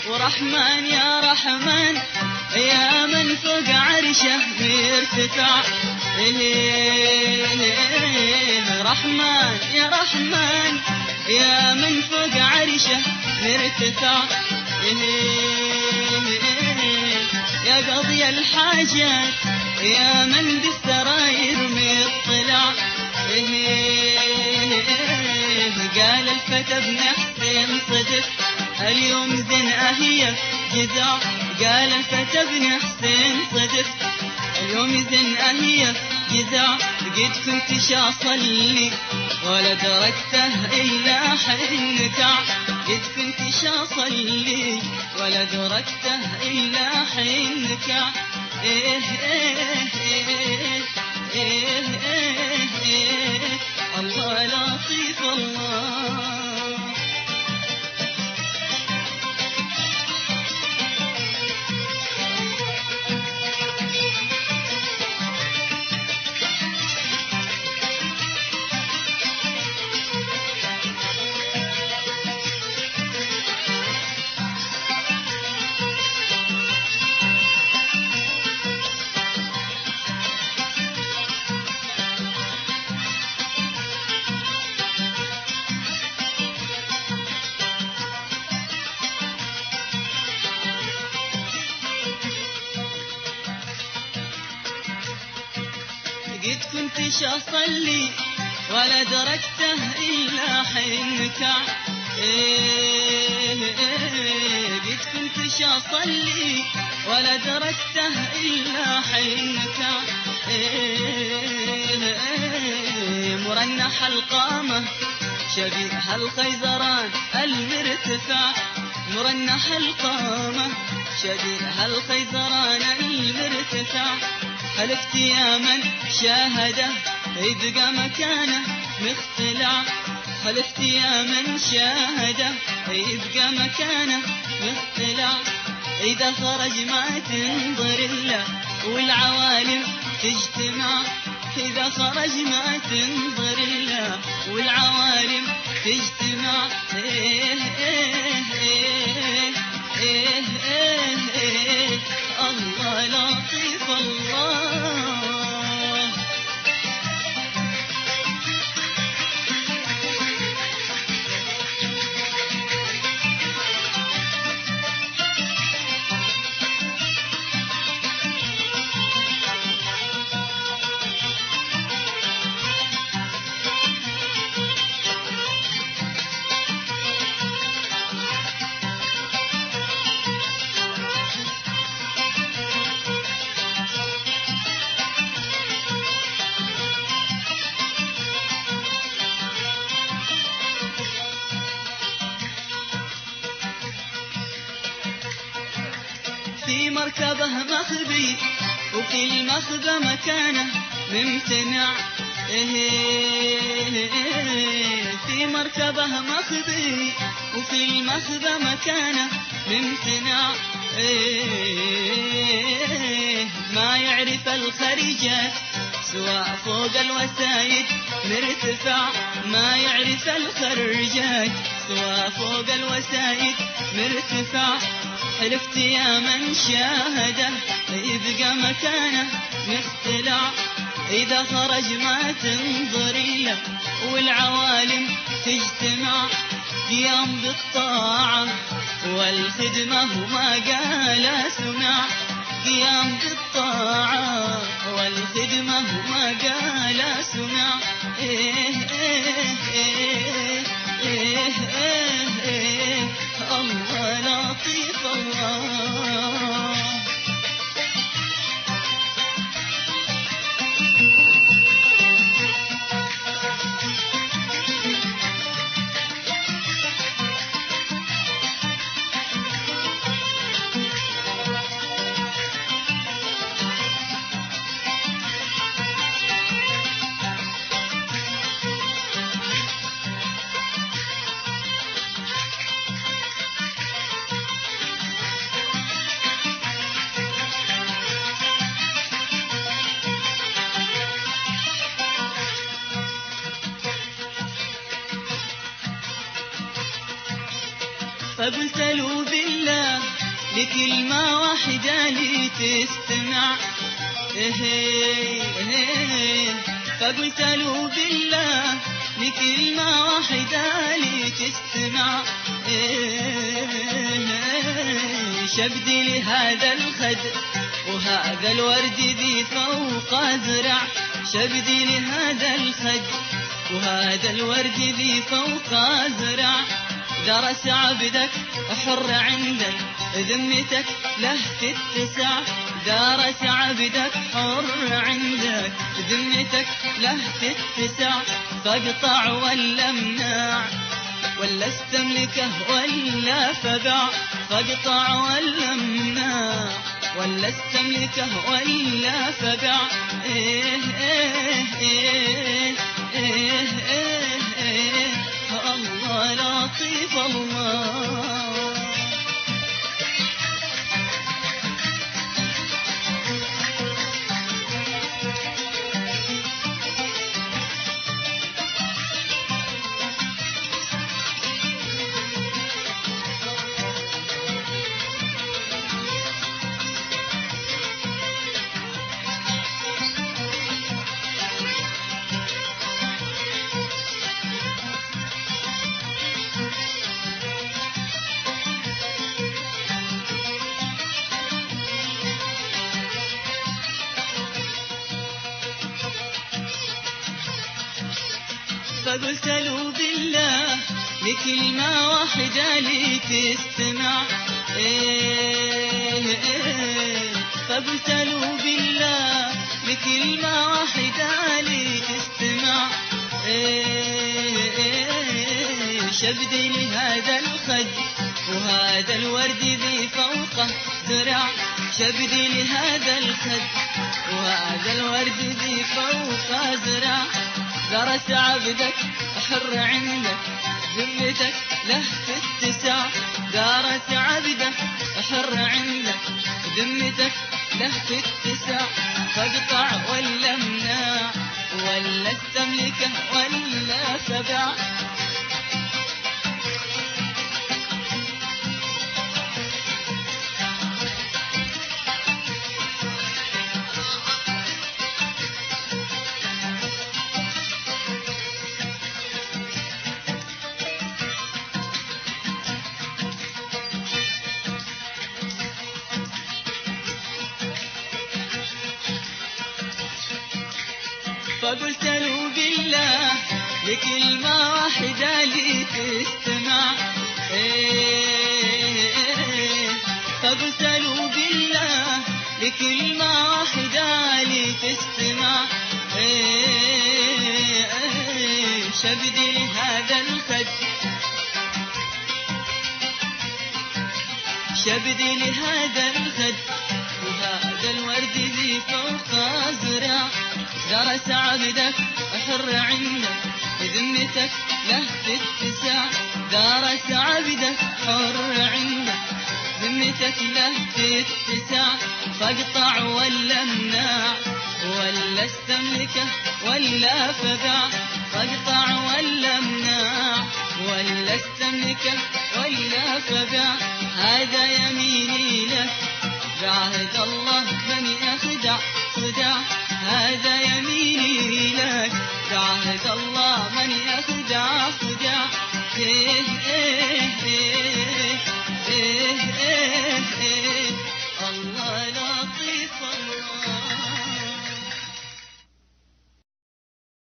ورحمن يا رحمن يا من فوق عرشه مرتفع. رحمن يا رحمن يا من فوق عرشه مرتفع. يا قاضي الحاجات يا من بالسراير مطلع. قال الفتى ابن حسين صدق اليوم زين هي جزع. قال الفتى ابن حسين صدق اليوم زين هي جزع. قد كنت شاصلي ولا دركته إلا حنكع. قد كنت شاصلي ولا دركته إلا حنكع. الله لطيف الله. قد كنت شاصلي ولا دركته إلا حنكع. قد كنت شاصلي ولا دركته إلا حنكع. مرنح القامة شبيه الخيزران المرتفع. مرنح القامة شبيه الخيزران المرتفع. حلفت يا من شاهده يبقى مكانه مختلع. حلفت يا من شاهده يبقى مكانه مختلع. إذا خرج ما تنظر إلا والعوالم تجتمع. إذا خرج ما تنظر إلا والعوالم تجتمع. الله لطيف الله. في مركبه مخبي وفي المخبى مكانه ممتنع. في مركبه مخبي وفي المخبى مكانه ممتنع. ما يعرف الخريجات سواء فوق الوسايد مرتفع. ما يعرف الخريجات سواء فوق الوسايد مرتفع. حلفت يا من شاهده يبقى مكانه مختلع. إذا خرج ما تنظر إلا والعوالم تجتمع. قيام بالطاعة والخدمة وما قال سمع. قيام بالطاعة والخدمة وما قال سمع. الله لطيف الله. فقلت له بالله لكلمة واحدة لي تستمع. فقلت له بالله لكلمة واحدة لي تستمع. شبدي لهذا الخد وهذا الورد ذي فوق أزرع. شبدي لهذا الخد وهذا الورد ذي فوق أزرع. درس عبدك حر عندك ذمتك له تتسع. درس عبدك حر عندك ذمتك له تتسع. فاقطع ولا امنع ولا استملكه ولا فبع. فاقطع ولا امنع ولا استملكه ولا فبع. الله لطيف الله. فقلت له بالله لكلمة واحدة لي تستمع. فقلت له بالله لكلمة واحدة لي تستمع. شبدي لهذا الخد وهذا الورد ذي فوقه زرع. شبدي لهذا الخد وهذا الورد ذي فوقه زرع. درس عبدك حر عندك ذمتك له تتسع. درس عبدك حر عندك ذمتك له تتسع. فاقطع ولا امنع ولا استملكه ولا فبع. فقلت له بالله لكلمة واحدة لي تستمع. فقلت له بالله لكلمة واحدة لي تستمع. شبدي لهذا الخد شبدي لهذا الخد وهذا الورد ذي فوق أزرع. درس عبدك حر عندك ذمتك له تتسع. درس عبدك حر عندك ذمتك له تتسع. فاقطع ولا امنع ولا استملكه ولا فبع. فاقطع ولا امنع ولا استملكه ولا فبع. هذا يميني لك بعهد الله من يخدع خدع. هذا يميني لك بعهد الله من يخدع خدع.